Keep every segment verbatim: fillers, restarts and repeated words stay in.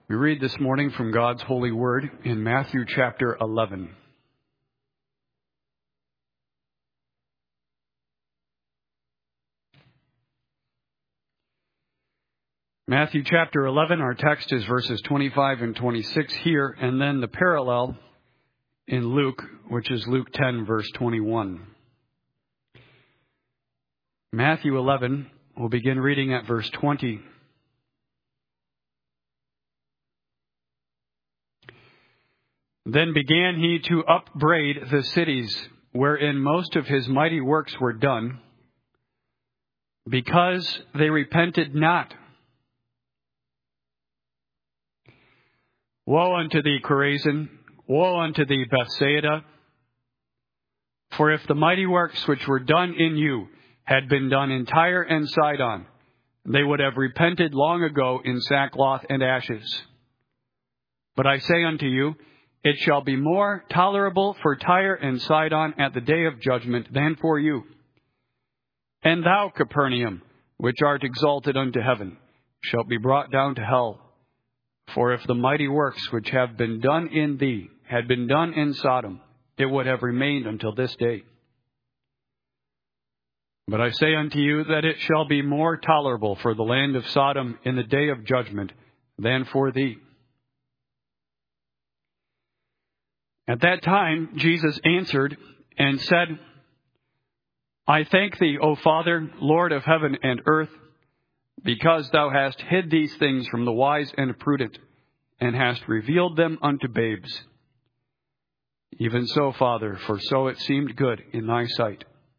We read this morning from God's holy word in Matthew chapter eleven. Matthew chapter eleven, our text is verses twenty-five and twenty-six here, and then the parallel in Luke, which is Luke ten, verse twenty-one. Matthew eleven, we'll begin reading at verse twenty. Then began he to upbraid the cities wherein most of his mighty works were done, because they repented not. Woe unto thee, Chorazin! Woe unto thee, Bethsaida! For if the mighty works which were done in you had been done in Tyre and Sidon, they would have repented long ago in sackcloth and ashes. But I say unto you, it shall be more tolerable for Tyre and Sidon at the day of judgment than for you. And thou, Capernaum, which art exalted unto heaven, shalt be brought down to hell. For if the mighty works which have been done in thee had been done in Sodom, it would have remained until this day. But I say unto you that it shall be more tolerable for the land of Sodom in the day of judgment than for thee. At that time Jesus answered and said, I thank thee, O Father, Lord of heaven and earth, because thou hast hid these things from the wise and prudent, and hast revealed them unto babes. Even so, Father, for so it seemed good in thy sight.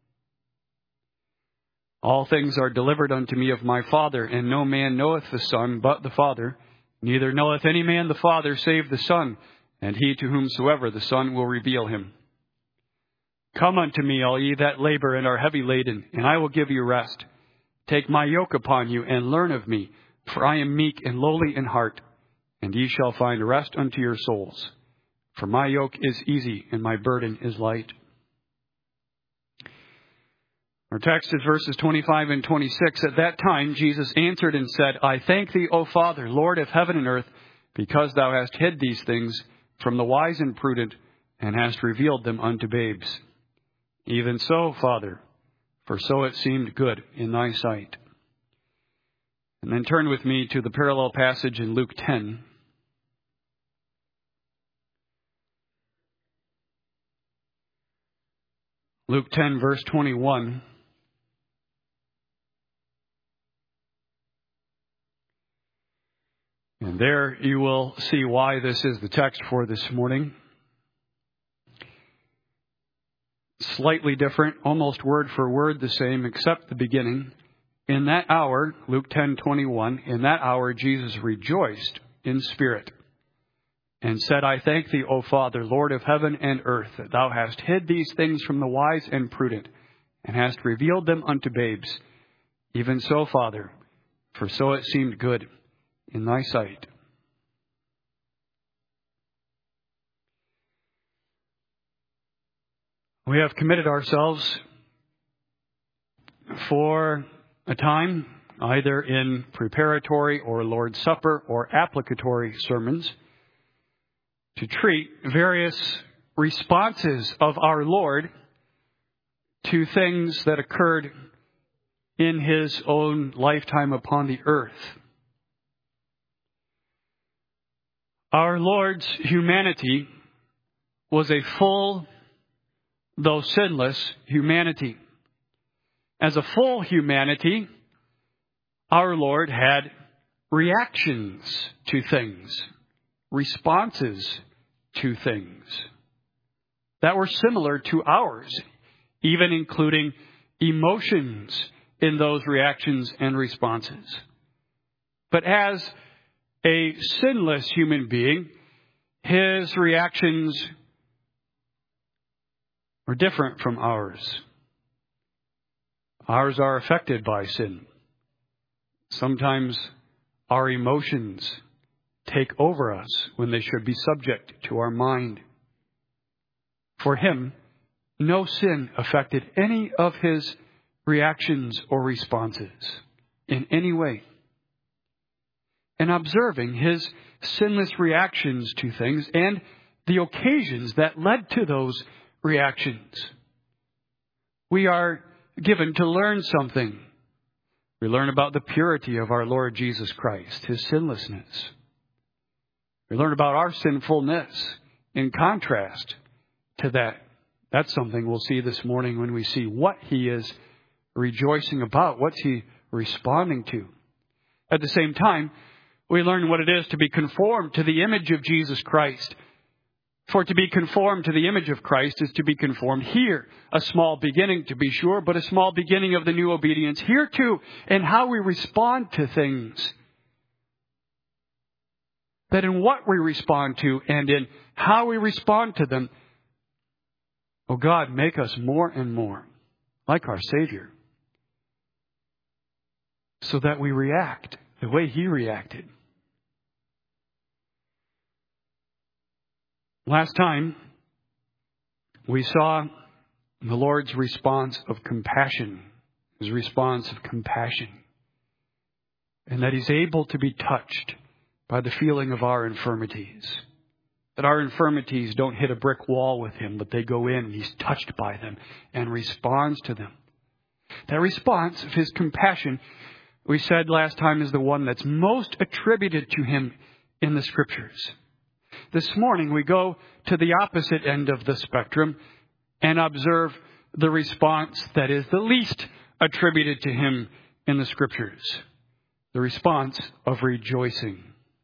All things are delivered unto me of my Father, and no man knoweth the Son but the Father, neither knoweth any man the Father save the Son, and he to whomsoever the Son will reveal him. Come unto me, all ye that labor and are heavy laden, and I will give you rest. Take my yoke upon you, and learn of me, for I am meek and lowly in heart, and ye shall find rest unto your souls. For my yoke is easy, and my burden is light. Our text is verses twenty-five and twenty-six. At that time Jesus answered and said, I thank thee, O Father, Lord of heaven and earth, because thou hast hid these things from the wise and prudent, and hast revealed them unto babes. Even so, Father, for so it seemed good in thy sight. And then turn with me to the parallel passage in Luke ten. Luke ten, verse twenty-one. And there you will see why this is the text for this morning. Slightly different, almost word for word the same, except the beginning. In that hour, Luke ten twenty-one, in that hour Jesus rejoiced in spirit, and said, I thank thee, O Father, Lord of heaven and earth, that thou hast hid these things from the wise and prudent, and hast revealed them unto babes. Even so, Father, for so it seemed good in thy sight. We have committed ourselves for a time, either in preparatory or Lord's Supper or applicatory sermons, to treat various responses of our Lord to things that occurred in his own lifetime upon the earth. Our Lord's humanity was a full, though sinless, humanity. As a full humanity, our Lord had reactions to things, responses to things that were similar to ours, even including emotions in those reactions and responses. But as a sinless human being, his reactions are different from ours. Ours are affected by sin. Sometimes our emotions take over us when they should be subject to our mind. For him, no sin affected any of his reactions or responses in any way. and observing his sinless reactions to things and the occasions that led to those reactions. We are given to learn something. We learn about the purity of our Lord Jesus Christ, his sinlessness. We learn about our sinfulness in contrast to that. That's something we'll see this morning when we see what he is rejoicing about. What's he responding to? At the same time, we learn what it is to be conformed to the image of Jesus Christ. For to be conformed to the image of Christ is to be conformed here. A small beginning, to be sure, but a small beginning of the new obedience here too, and how we respond to things. That in what we respond to and in how we respond to them, oh God, make us more and more like our Savior, so that we react the way he reacted. Last time, we saw the Lord's response of compassion, his response of compassion, and that he's able to be touched by the feeling of our infirmities. That our infirmities don't hit a brick wall with him, but they go in and he's touched by them and responds to them. That response of his compassion, we said last time, is the one that's most attributed to him in the Scriptures. This morning we go to the opposite end of the spectrum and observe the response that is the least attributed to him in the Scriptures. The response of rejoicing.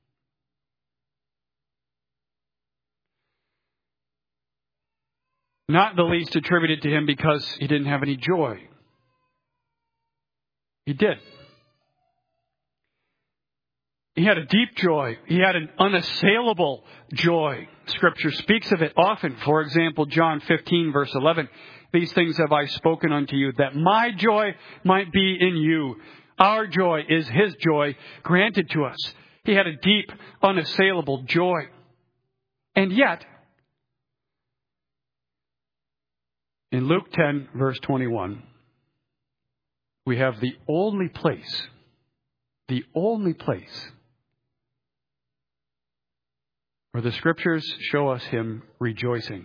Not the least attributed to him because he didn't have any joy. He did. He had a deep joy. He had an unassailable joy. Scripture speaks of it often. For example, John fifteen, verse eleven. These things have I spoken unto you, that my joy might be in you. Our joy is his joy granted to us. He had a deep, unassailable joy. And yet, in Luke ten, verse twenty-one, we have the only place, the only place where the Scriptures show us him rejoicing.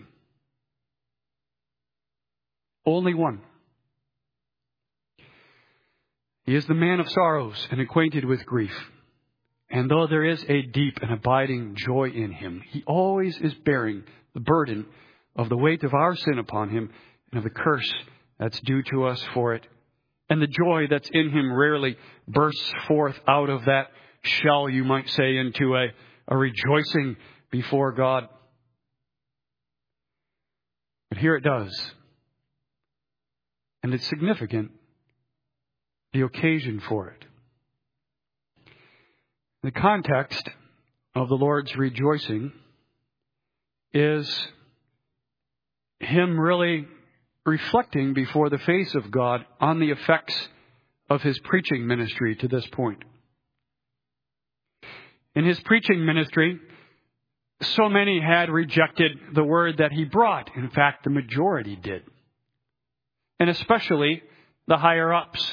Only one. He is the man of sorrows and acquainted with grief. And though there is a deep and abiding joy in him, he always is bearing the burden of the weight of our sin upon him and of the curse that's due to us for it. And the joy that's in him rarely bursts forth out of that shell, you might say, into a, a rejoicing before God. But here it does. And it's significant, the occasion for it. The context of the Lord's rejoicing is him really reflecting before the face of God on the effects of his preaching ministry to this point. In his preaching ministry, so many had rejected the word that he brought. In fact, the majority did. And especially the higher-ups.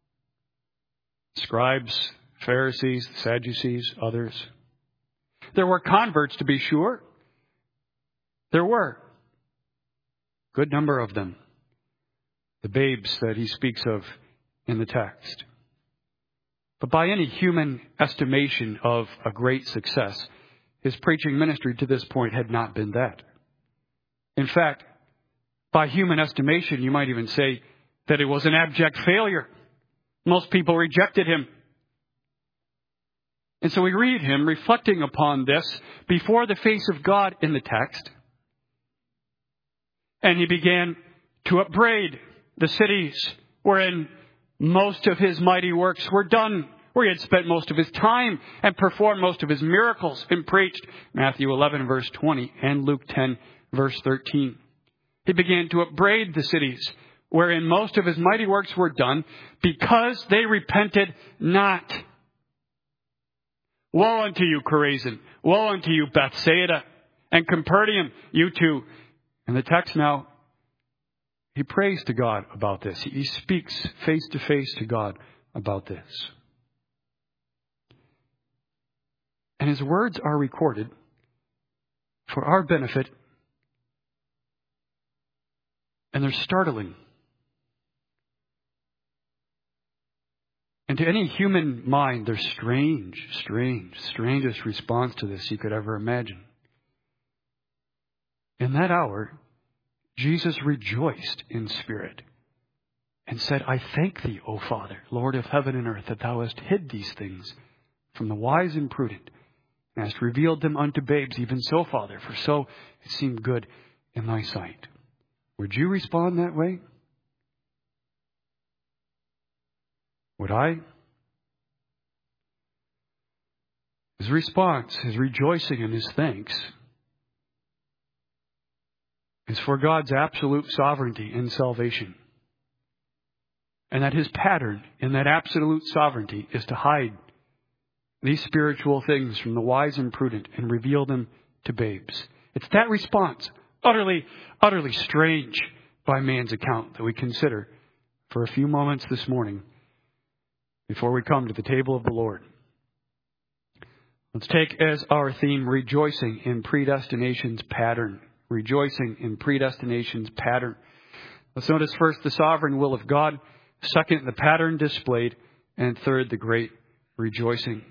Scribes, Pharisees, Sadducees, others. There were converts, to be sure. There were. Good number of them. The babes that he speaks of in the text. But by any human estimation of a great success, his preaching ministry to this point had not been that. In fact, by human estimation, you might even say that it was an abject failure. Most people rejected him. And so we read him reflecting upon this before the face of God in the text. And he began to upbraid the cities wherein most of his mighty works were done, where he had spent most of his time and performed most of his miracles and preached. Matthew eleven, verse twenty, and Luke ten, verse thirteen. He began to upbraid the cities wherein most of his mighty works were done because they repented not. Woe unto you, Chorazin! Woe unto you, Bethsaida! And Capernaum, you too. And the text now, he prays to God about this. He speaks face to face to God about this. And his words are recorded for our benefit. And they're startling. And to any human mind, they're strange, strange, strangest response to this you could ever imagine. In that hour, Jesus rejoiced in spirit and said, I thank thee, O Father, Lord of heaven and earth, that thou hast hid these things from the wise and prudent, and hast revealed them unto babes. Even so, Father, for so it seemed good in thy sight. Would you respond that way? Would I? His response, his rejoicing and his thanks is for God's absolute sovereignty in salvation. And that his pattern in that absolute sovereignty is to hide these spiritual things from the wise and prudent and reveal them to babes. It's that response, utterly, utterly strange by man's account, that we consider for a few moments this morning before we come to the table of the Lord. Let's take as our theme rejoicing in predestination's pattern. Rejoicing in predestination's pattern. Let's notice first the sovereign will of God. Second, the pattern displayed. And third, the great rejoicing.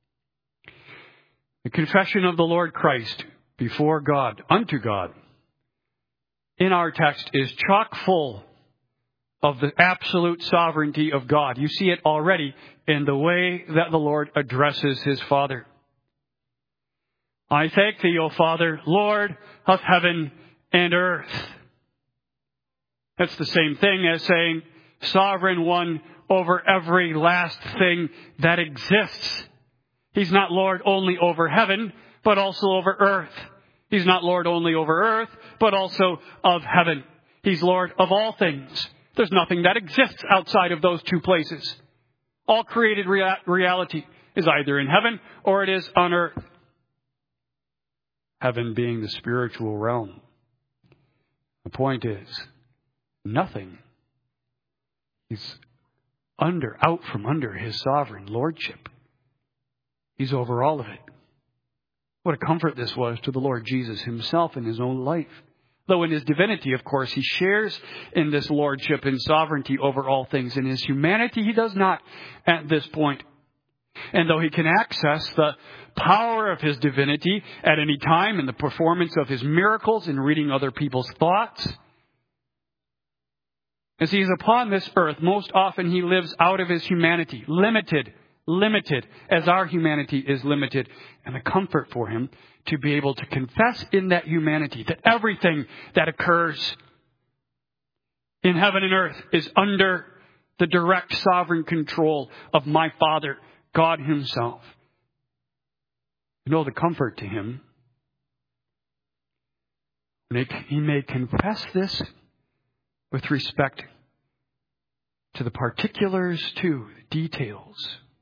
The confession of the Lord Christ before God, unto God, in our text is chock full of the absolute sovereignty of God. You see it already in the way that the Lord addresses his Father. I thank thee, O Father, Lord of heaven and earth. That's the same thing as saying sovereign one over every last thing that exists. He's not Lord only over heaven, but also over earth. He's not Lord only over earth, but also of heaven. He's Lord of all things. There's nothing that exists outside of those two places. All created rea- reality is either in heaven or it is on earth. Heaven being the spiritual realm. The point is, nothing is under, out from under his sovereign lordship. He's over all of it. What a comfort this was to the Lord Jesus himself in his own life. Though in his divinity, of course, he shares in this lordship and sovereignty over all things. In his humanity, he does not at this point. And though he can access the power of his divinity at any time in the performance of his miracles and reading other people's thoughts, as he is upon this earth, most often he lives out of his humanity, limited, limited, as our humanity is limited. And the comfort for him to be able to confess in that humanity that everything that occurs in heaven and earth is under the direct sovereign control of my Father, God himself. You know the comfort to him. He may confess this with respect to the particulars too, the details.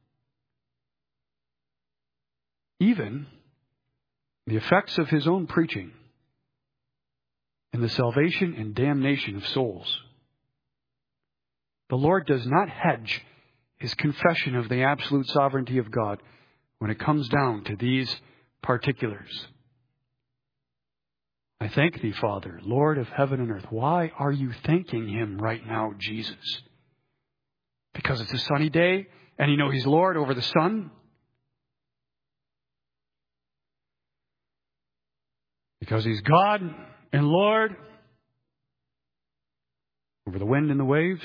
Even the effects of his own preaching in the salvation and damnation of souls. The Lord does not hedge his confession of the absolute sovereignty of God when it comes down to these particulars. I thank thee, Father, Lord of heaven and earth. Why are you thanking him right now, Jesus? Because it's a sunny day and you know he's Lord over the sun? Because he's God and Lord over the wind and the waves?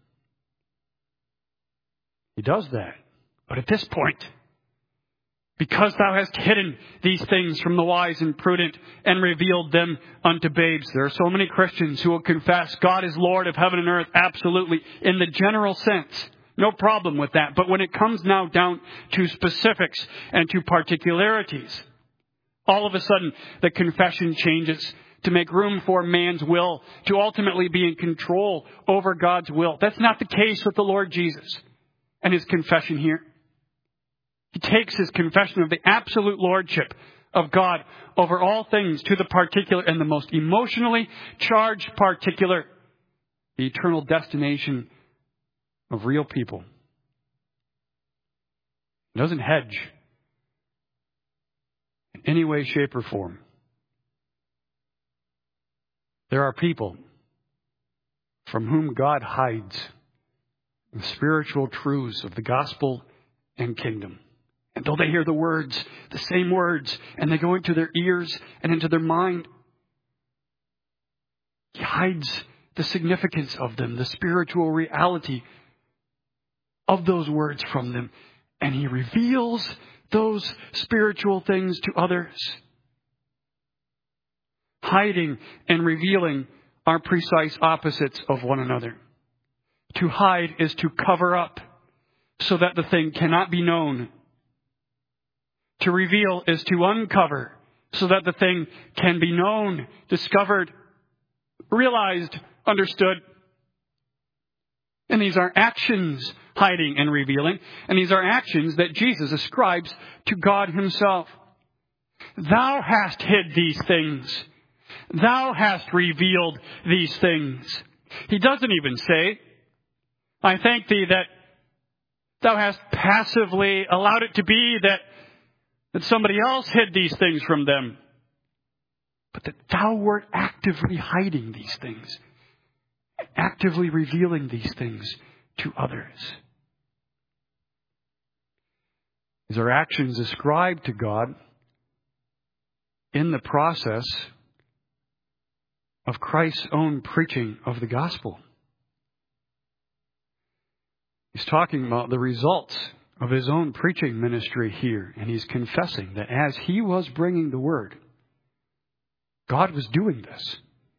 He does that. But at this point, because thou hast hidden these things from the wise and prudent and revealed them unto babes. There are so many Christians who will confess God is Lord of heaven and earth, absolutely, in the general sense. No problem with that. But when it comes now down to specifics and to particularities, all of a sudden the confession changes to make room for man's will to ultimately be in control over God's will. That's not the case with the Lord Jesus and his confession here. He takes his confession of the absolute lordship of God over all things to the particular and the most emotionally charged particular, the eternal destination of real people. He doesn't hedge any way, shape, or form. There are people from whom God hides the spiritual truths of the gospel and kingdom. And though they hear the words, the same words, and they go into their ears and into their mind, He hides the significance of them, the spiritual reality of those words from them. And He reveals those spiritual things to others. Hiding and revealing are precise opposites of one another. To hide is to cover up so that the thing cannot be known. To reveal is to uncover so that the thing can be known, discovered, realized, understood. And these are actions, hiding and revealing. And these are actions that Jesus ascribes to God Himself. Thou hast hid these things. Thou hast revealed these things. He doesn't even say, I thank Thee that Thou hast passively allowed it to be that, that somebody else hid these things from them. But that Thou wert actively hiding these things. Actively revealing these things to others. These are actions ascribed to God in the process of Christ's own preaching of the gospel. He's talking about the results of His own preaching ministry here, and He's confessing that as He was bringing the word, God was doing this.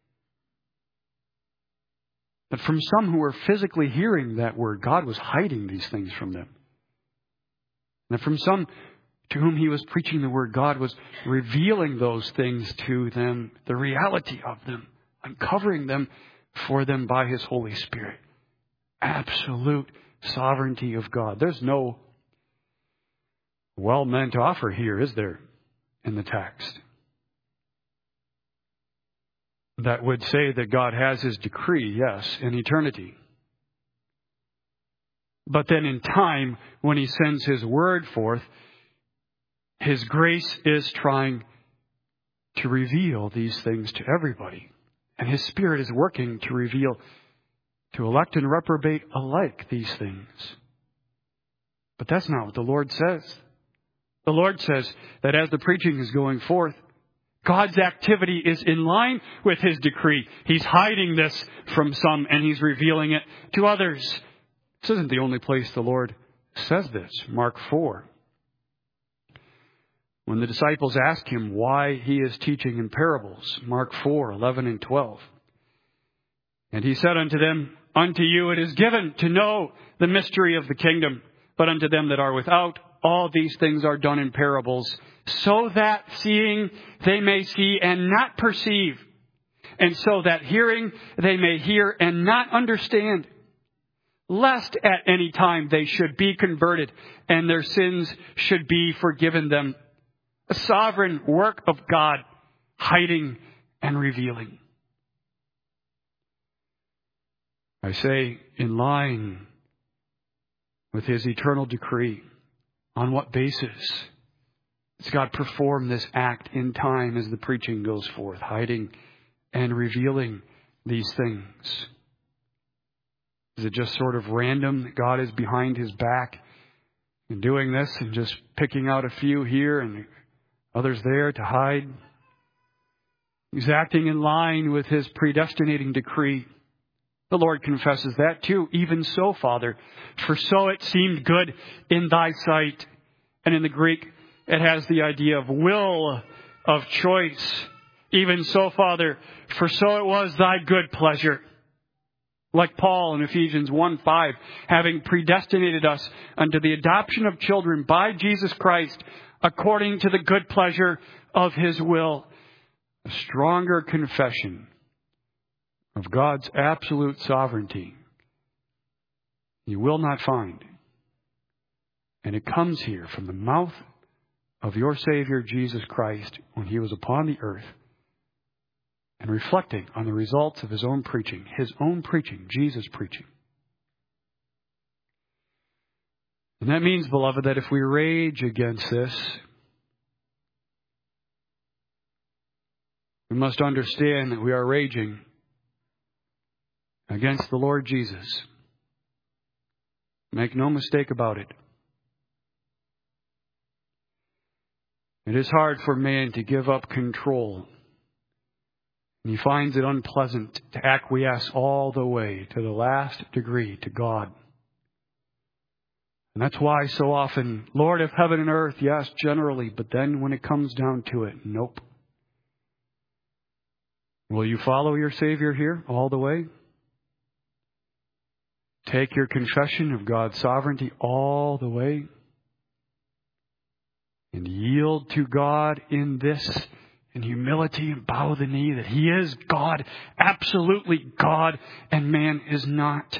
That from some who were physically hearing that word, God was hiding these things from them. And from some to whom He was preaching the word, God was revealing those things to them, the reality of them, uncovering them for them by His Holy Spirit. Absolute sovereignty of God. There's no well-meant offer here, is there, in the text? That would say that God has His decree, yes, in eternity. But then in time, when He sends His word forth, His grace is trying to reveal these things to everybody. And His Spirit is working to reveal to elect and reprobate alike these things. But that's not what the Lord says. The Lord says that as the preaching is going forth, God's activity is in line with His decree. He's hiding this from some and He's revealing it to others. This isn't the only place the Lord says this. Mark four. When the disciples ask Him why He is teaching in parables. Mark four, eleven and twelve. And He said unto them, Unto you it is given to know the mystery of the kingdom, but unto them that are without, all these things are done in parables, so that seeing they may see and not perceive, and so that hearing they may hear and not understand, lest at any time they should be converted and their sins should be forgiven them. A sovereign work of God, hiding and revealing. I say, in line with His eternal decree. On what basis does God perform this act in time as the preaching goes forth, hiding and revealing these things? Is it just sort of random that God is behind His back and doing this and just picking out a few here and others there to hide? He's acting in line with His predestinating decree. The Lord confesses that too. Even so, Father, for so it seemed good in Thy sight. And in the Greek, it has the idea of will, of choice. Even so, Father, for so it was Thy good pleasure. Like Paul in Ephesians one five, having predestinated us unto the adoption of children by Jesus Christ, according to the good pleasure of His will. A stronger confession of God's absolute sovereignty you will not find. And it comes here from the mouth of your Savior Jesus Christ when He was upon the earth and reflecting on the results of His own preaching, His own preaching, Jesus' preaching. And that means, beloved, that if we rage against this, we must understand that we are raging against the Lord Jesus. Make no mistake about it. It is hard for man to give up control. And he finds it unpleasant to acquiesce all the way to the last degree to God. And that's why so often, Lord of heaven and earth, yes, generally, but then when it comes down to it, nope. Will you follow your Savior here all the way? Take your confession of God's sovereignty all the way? And yield to God in this, in humility, and bow the knee that He is God, absolutely God, and man is not.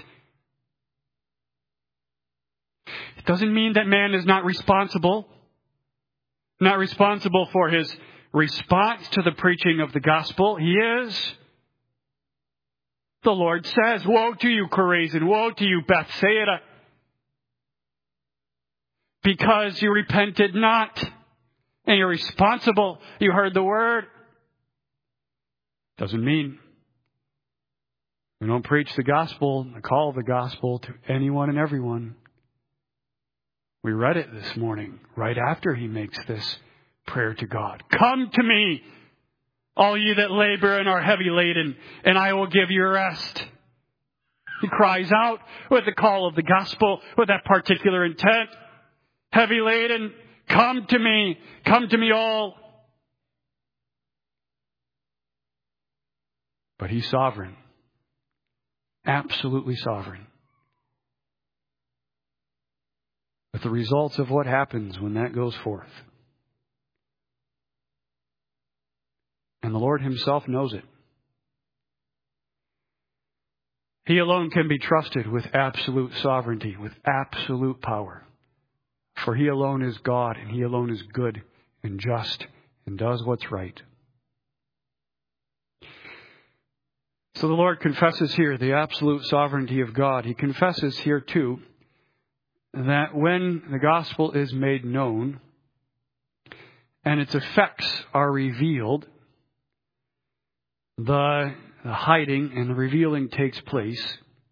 It doesn't mean that man is not responsible, not responsible for his response to the preaching of the gospel. He is. The Lord says, woe to you, Chorazin, woe to you, Bethsaida, because you repented not, and you're responsible. You heard the word. Doesn't mean we don't preach the gospel, the call of the gospel to anyone and everyone. We read it this morning, right after he makes this prayer to God. Come to me, all you that labor and are heavy laden, and I will give you rest. He cries out with the call of the gospel, with that particular intent. Heavy laden, come to me, come to me all. But He's sovereign, absolutely sovereign. With the results of what happens when that goes forth. And the Lord Himself knows it. He alone can be trusted with absolute sovereignty, with absolute power. For He alone is God, and He alone is good and just and does what's right. So the Lord confesses here the absolute sovereignty of God. He confesses here too that when the gospel is made known and its effects are revealed, the, the hiding and the revealing takes place.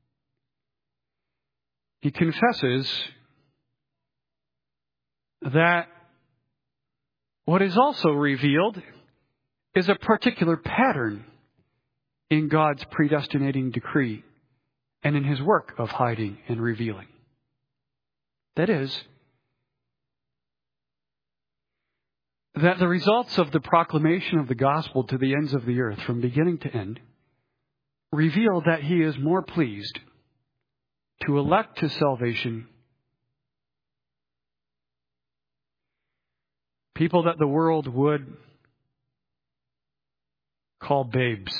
He confesses that what is also revealed is a particular pattern in God's predestinating decree and in His work of hiding and revealing. That is, that the results of the proclamation of the gospel to the ends of the earth, from beginning to end, reveal that He is more pleased to elect to salvation people that the world would call babes.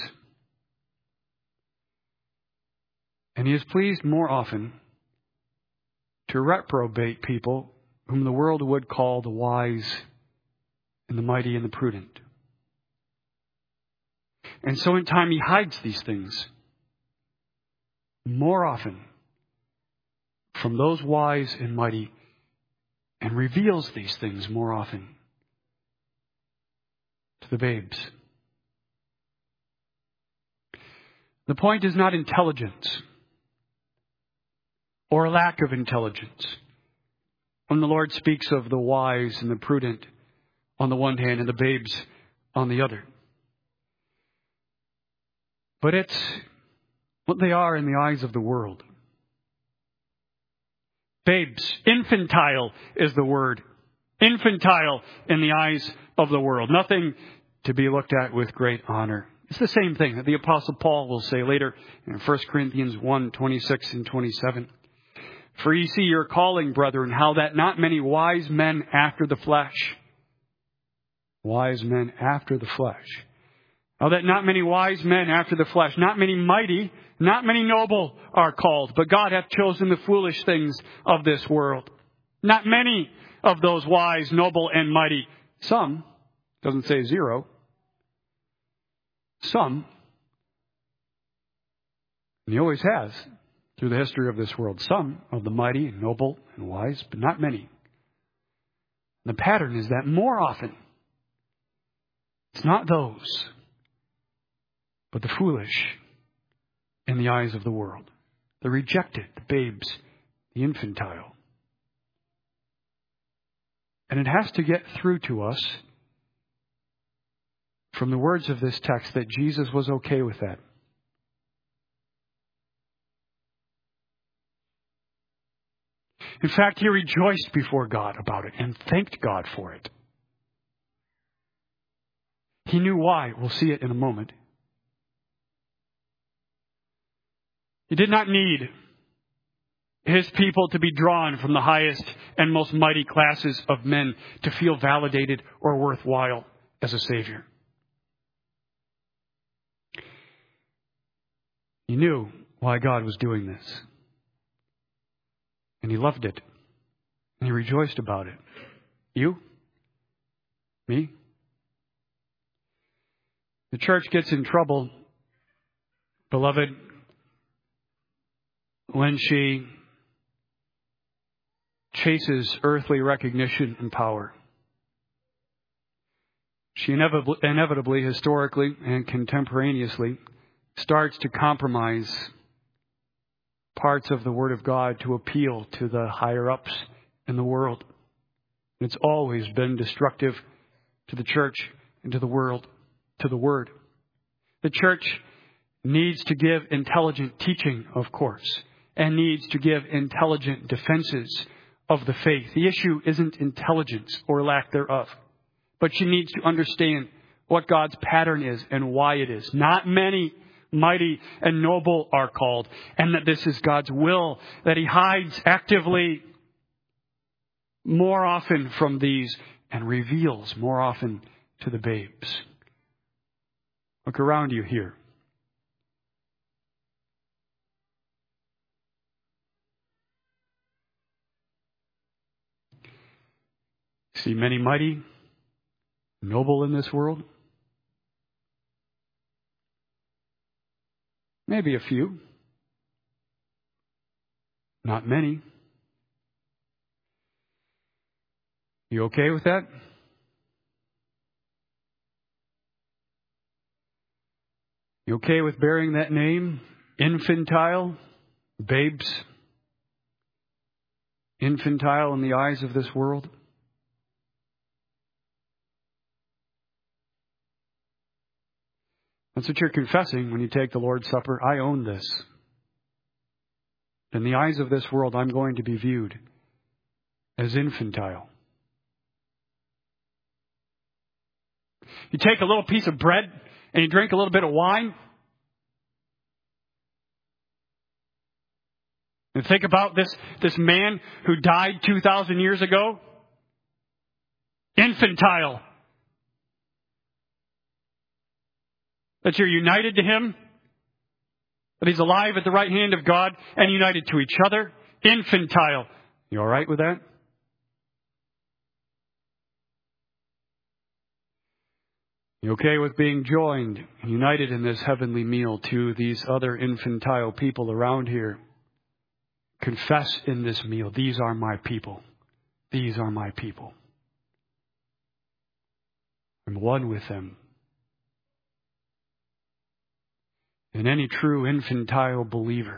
And He is pleased more often to reprobate people whom the world would call the wise and the mighty and the prudent. And so in time He hides these things more often from those wise and mighty and reveals these things more often to the babes. The point is not intelligence or a lack of intelligence. When the Lord speaks of the wise and the prudent on the one hand and the babes on the other. But it's what they are in the eyes of the world. Babes, infantile is the word. Infantile in the eyes of the world. Nothing to be looked at with great honor. It's the same thing that the Apostle Paul will say later in First Corinthians one, twenty-six and twenty-seven. For ye see your calling, brethren, how that not many wise men after the flesh, wise men after the flesh, how that not many wise men after the flesh, not many mighty, not many noble are called, but God hath chosen the foolish things of this world. Not many of those wise, noble, and mighty. Some, doesn't say zero, some, and He always has, through the history of this world, some of the mighty and noble and wise, but not many. And the pattern is that more often, it's not those but the foolish in the eyes of the world, the rejected, the babes, the infantile. And it has to get through to us from the words of this text that Jesus was okay with that. In fact, he rejoiced before God about it and thanked God for it. He knew why. We'll see it in a moment. He did not need his people to be drawn from the highest and most mighty classes of men to feel validated or worthwhile as a Savior. He knew why God was doing this. And he loved it. And he rejoiced about it. You? Me? The church gets in trouble, beloved, when she chases earthly recognition and power. She inevitably, inevitably, historically and contemporaneously, starts to compromise parts of the Word of God to appeal to the higher-ups in the world. It's always been destructive to the church and to the world, to the Word. The church needs to give intelligent teaching, of course, and needs to give intelligent defenses of the faith. The issue isn't intelligence or lack thereof, but she needs to understand what God's pattern is and why it is. Not many mighty and noble are called, and that this is God's will, that he hides actively more often from these and reveals more often to the babes. Look around you here. See many mighty, noble in this world? Maybe a few. Not many. You okay with that? You okay with bearing that name? Infantile? Babes? Infantile in the eyes of this world? That's what you're confessing when you take the Lord's Supper. I own this. In the eyes of this world, I'm going to be viewed as infantile. You take a little piece of bread and you drink a little bit of wine. And think about this, this man who died two thousand years ago. Infantile. That you're united to him. That he's alive at the right hand of God and united to each other. Infantile. You all right with that? You okay with being joined and united in this heavenly meal to these other infantile people around here? Confess in this meal, these are my people. These are my people. I'm one with them. And any true infantile believer,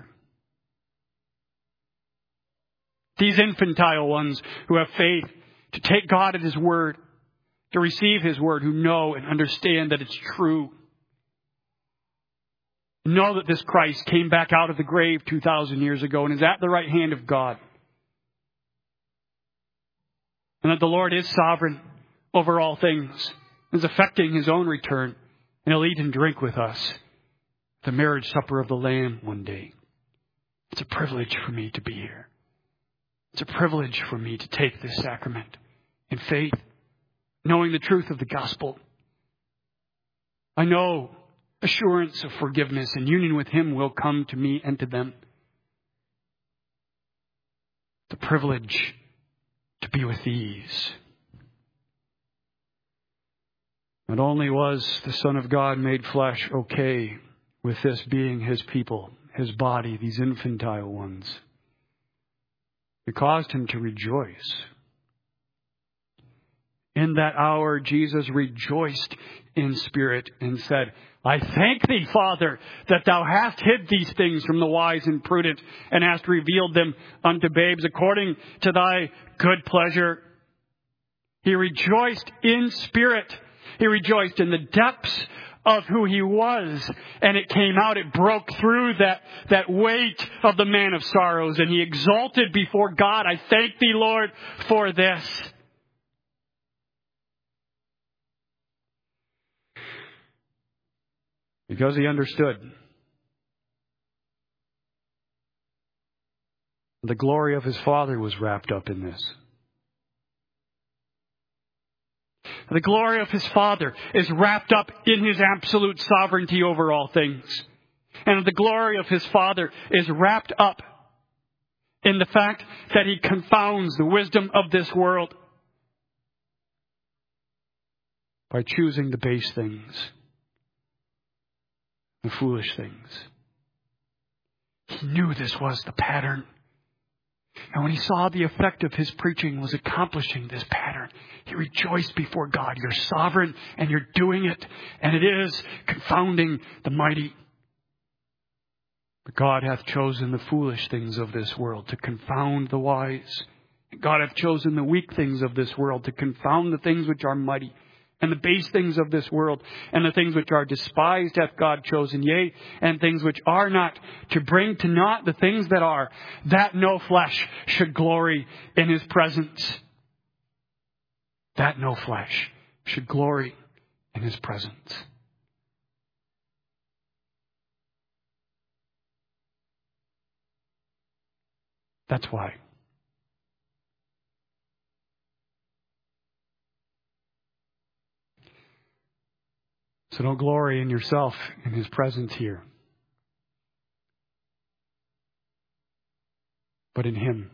these infantile ones who have faith to take God at his word, to receive his word, who know and understand that it's true, know that this Christ came back out of the grave two thousand years ago and is at the right hand of God, and that the Lord is sovereign over all things, is affecting his own return, and he'll eat and drink with us the marriage supper of the Lamb one day. It's a privilege for me to be here. It's a privilege for me to take this sacrament in faith, knowing the truth of the gospel. I know assurance of forgiveness and union with him will come to me and to them. The privilege to be with these. Not only was the Son of God made flesh okay with this being his people, his body, these infantile ones, it caused him to rejoice In that hour, Jesus rejoiced in spirit and said, I thank thee, Father, that thou hast hid these things from the wise and prudent, and hast revealed them unto babes according to thy good pleasure. He rejoiced in spirit. He rejoiced in the depths of who he was. And it came out, it broke through that, that weight of the man of sorrows. And he exalted before God, I thank thee, Lord, for this. Because he understood the glory of his Father was wrapped up in this. The glory of his Father is wrapped up in his absolute sovereignty over all things. And the glory of his Father is wrapped up in the fact that he confounds the wisdom of this world by choosing the base things, the foolish things. He knew this was the pattern. And when he saw the effect of his preaching was accomplishing this pattern, he rejoiced before God. You're sovereign and you're doing it. And it is confounding the mighty. But God hath chosen the foolish things of this world to confound the wise. And God hath chosen the weak things of this world to confound the things which are mighty. And the base things of this world, and the things which are despised hath God chosen, yea, and things which are not, to bring to naught the things that are, that no flesh should glory in his presence. That no flesh should glory in his presence. That's why. So don't glory in yourself in his presence here, but in him.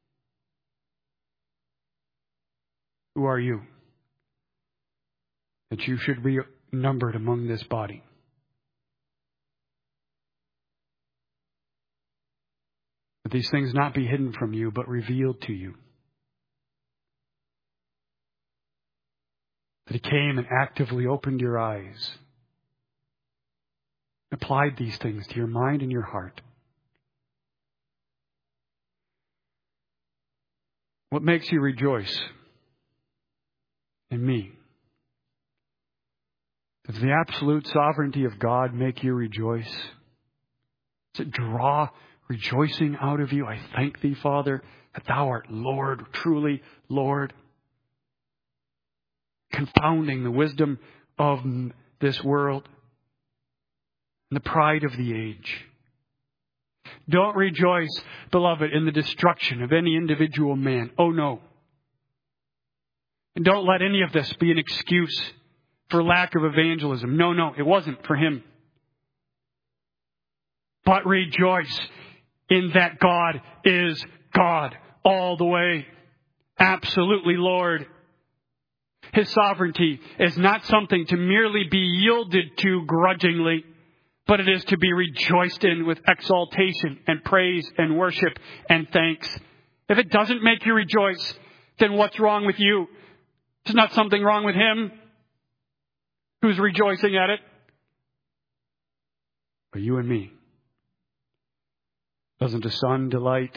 Who are you that you should be numbered among this body? That these things not be hidden from you, but revealed to you. That he came and actively opened your eyes, applied these things to your mind and your heart. What makes you rejoice in me? Does the absolute sovereignty of God make you rejoice? Does it draw rejoicing out of you? I thank thee, Father, that thou art Lord, truly Lord. Confounding the wisdom of this world and the pride of the age. Don't rejoice, beloved, in the destruction of any individual man. Oh no. And don't let any of this be an excuse for lack of evangelism. No, no, it wasn't for him. But rejoice in that God is God all the way. Absolutely Lord. His sovereignty is not something to merely be yielded to grudgingly, but it is to be rejoiced in with exaltation and praise and worship and thanks. If it doesn't make you rejoice, then what's wrong with you? There's not something wrong with him who's rejoicing at it. But you and me. Doesn't the Son delight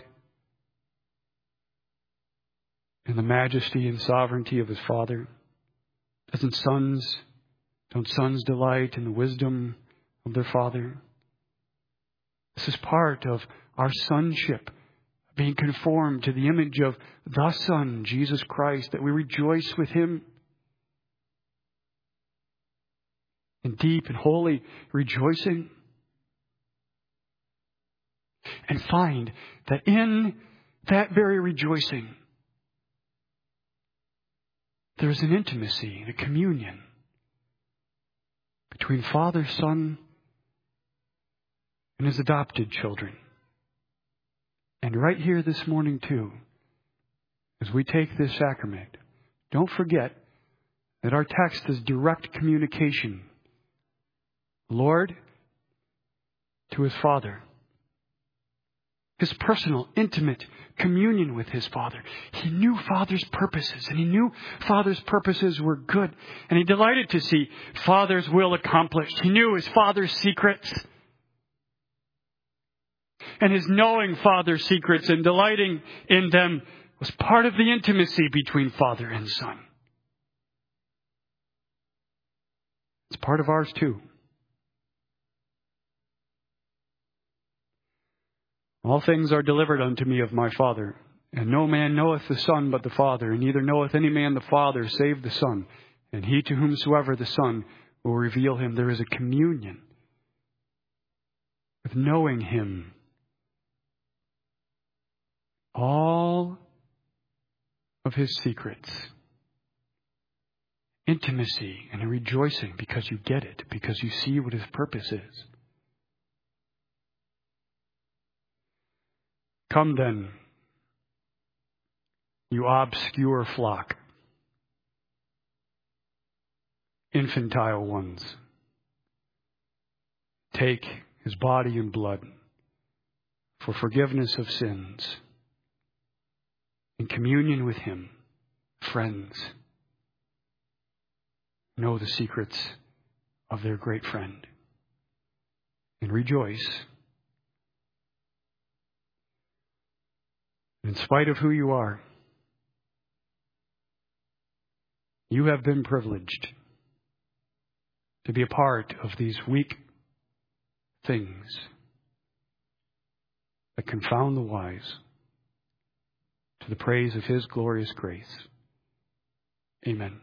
in the majesty and sovereignty of his Father? Doesn't sons, don't sons delight in the wisdom of their Father? This is part of our sonship, being conformed to the image of the Son, Jesus Christ, that we rejoice with him in deep and holy rejoicing. And find that in that very rejoicing, there's an intimacy, a communion between Father, Son, and his adopted children. And right here this morning too, as we take this sacrament, don't forget that our text is direct communication. Lord to his Father. his personal, intimate communion with his Father. He knew Father's purposes, and he knew Father's purposes were good. And he delighted to see Father's will accomplished. He knew his Father's secrets. And his knowing Father's secrets and delighting in them was part of the intimacy between Father and Son. It's part of ours too. All things are delivered unto me of my Father, and no man knoweth the Son but the Father, and neither knoweth any man the Father save the Son, and he to whomsoever the Son will reveal him. There is a communion with knowing him. All of his secrets. Intimacy and a rejoicing because you get it, because you see what his purpose is. Come then, you obscure flock, infantile ones. Take his body and blood for forgiveness of sins, in communion with him, friends. Know the secrets of their great friend, and rejoice. In spite of who you are, you have been privileged to be a part of these weak things that confound the wise, to the praise of his glorious grace. Amen.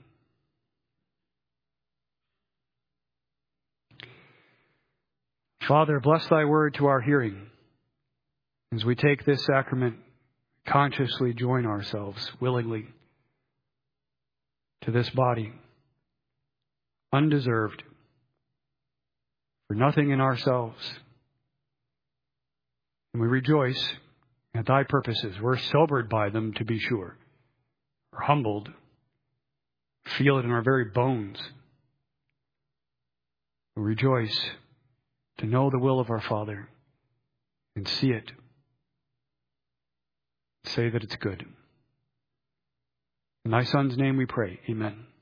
Father, bless thy word to our hearing. As we take this sacrament, consciously join ourselves willingly to this body, undeserved, for nothing in ourselves. And we rejoice at thy purposes. We're sobered by them, to be sure. We're humbled. Feel it in our very bones. We rejoice to know the will of our Father and see it. Say that it's good. In thy Son's name we pray. Amen.